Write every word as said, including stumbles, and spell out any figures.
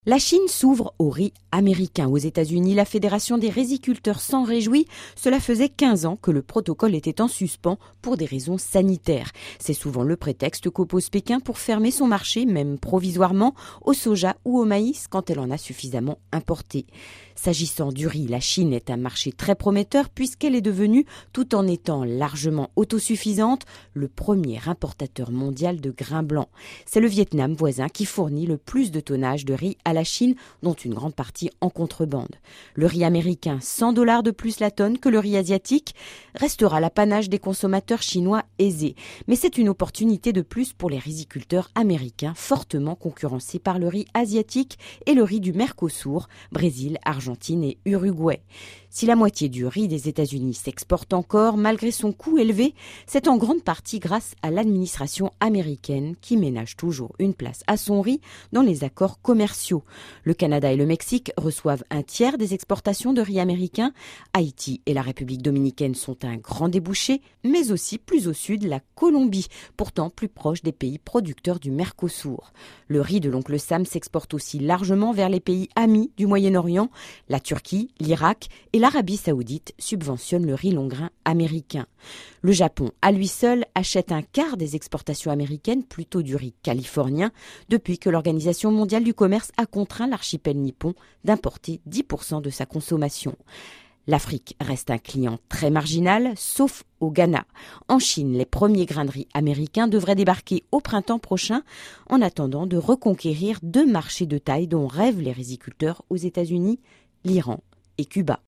La Chine s'ouvre au riz américain. Aux États-Unis, la Fédération des riziculteurs s'en réjouit. Cela faisait quinze ans que le protocole était en suspens pour des raisons sanitaires. C'est souvent le prétexte qu'oppose Pékin pour fermer son marché, même provisoirement, au soja ou au maïs quand elle en a suffisamment importé. S'agissant du riz, la Chine est un marché très prometteur puisqu'elle est devenue, tout en étant largement autosuffisante, le premier importateur mondial de grains blancs. C'est le Vietnam voisin qui fournit le plus de tonnage de riz à la Chine, dont une grande partie en contrebande. Le riz américain, cent dollars de plus la tonne que le riz asiatique, restera l'apanage des consommateurs chinois aisés. Mais c'est une opportunité de plus pour les riziculteurs américains, fortement concurrencés par le riz asiatique et le riz du Mercosur, Brésil, Argentine et Uruguay. Si la moitié du riz des États-Unis s'exporte encore, malgré son coût élevé, c'est en grande partie grâce à l'administration américaine qui ménage toujours une place à son riz dans les accords commerciaux. Le Canada et le Mexique reçoivent un tiers des exportations de riz américain. Haïti et la République dominicaine sont un grand débouché, mais aussi plus au sud, la Colombie, pourtant plus proche des pays producteurs du Mercosur. Le riz de l'oncle Sam s'exporte aussi largement vers les pays amis du Moyen-Orient. La Turquie, l'Irak et l'Arabie saoudite subventionne le riz long grain américain. Le Japon, à lui seul, achète un quart des exportations américaines, plutôt du riz californien, depuis que l'Organisation mondiale du commerce a contraint l'archipel nippon d'importer dix pour cent de sa consommation. L'Afrique reste un client très marginal, sauf au Ghana. En Chine, les premiers grains de riz américains devraient débarquer au printemps prochain, en attendant de reconquérir deux marchés de taille dont rêvent les riziculteurs aux États-Unis, l'Iran et Cuba.